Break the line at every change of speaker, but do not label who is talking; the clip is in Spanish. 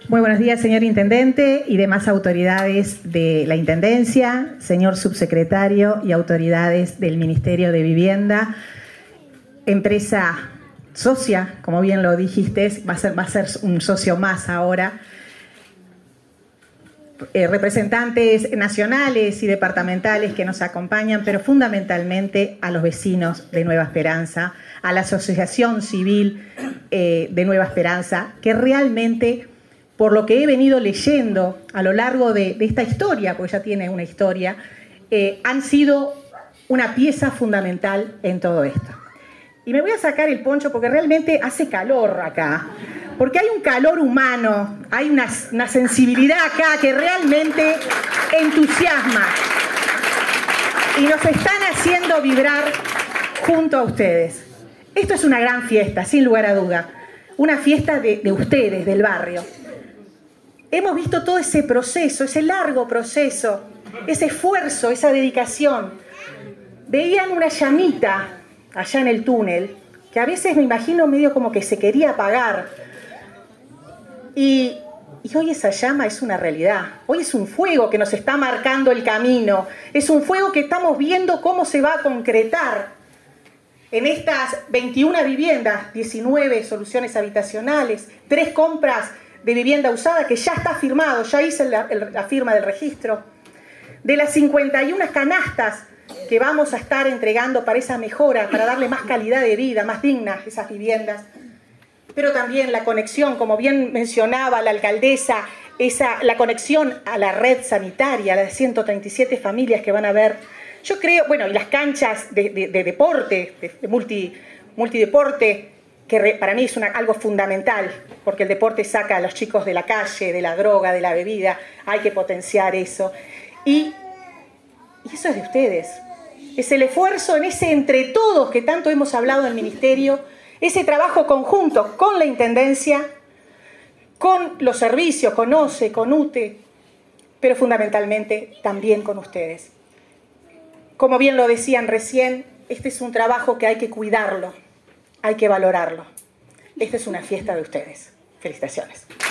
Muy buenos días, señor Intendente y demás autoridades de la Intendencia, señor Subsecretario y autoridades del Ministerio de Vivienda. Empresa socia, como bien lo dijiste, va a ser un socio más ahora. Representantes nacionales y departamentales que nos acompañan, pero fundamentalmente a los vecinos de Nueva Esperanza, a la Asociación Civil de Nueva Esperanza, que realmente, por lo que he venido leyendo a lo largo de esta historia, porque ya tiene una historia, han sido una pieza fundamental en todo esto. Y me voy a sacar el poncho porque realmente hace calor acá, porque hay un calor humano, hay una sensibilidad acá que realmente entusiasma y nos están haciendo vibrar junto a ustedes. Esto es una gran fiesta, sin lugar a duda, una fiesta de ustedes, del barrio. Hemos visto todo ese proceso, ese largo proceso, ese esfuerzo, esa dedicación. Veían una llamita allá en el túnel, que a veces me imagino medio como que se quería apagar. Y hoy esa llama es una realidad. Hoy es un fuego que nos está marcando el camino. Es un fuego que estamos viendo cómo se va a concretar en estas 21 viviendas, 19 soluciones habitacionales, 3 compras de vivienda usada que ya está firmado, ya hice la firma del registro, de las 51 canastas que vamos a estar entregando para esa mejora, para darle más calidad de vida, más dignas esas viviendas, pero también la conexión, como bien mencionaba la alcaldesa, la conexión a la red sanitaria, las 137 familias que van a ver. Yo creo, bueno, y las canchas de deporte, de multideporte, que para mí es algo fundamental, porque el deporte saca a los chicos de la calle, de la droga, de la bebida, hay que potenciar eso. Y eso es de ustedes. Es el esfuerzo en ese entre todos que tanto hemos hablado en el Ministerio, ese trabajo conjunto con la Intendencia, con los servicios, con OCE, con UTE, pero fundamentalmente también con ustedes. Como bien lo decían recién, este es un trabajo que hay que cuidarlo, hay que valorarlo. Esta es una fiesta de ustedes. Felicitaciones.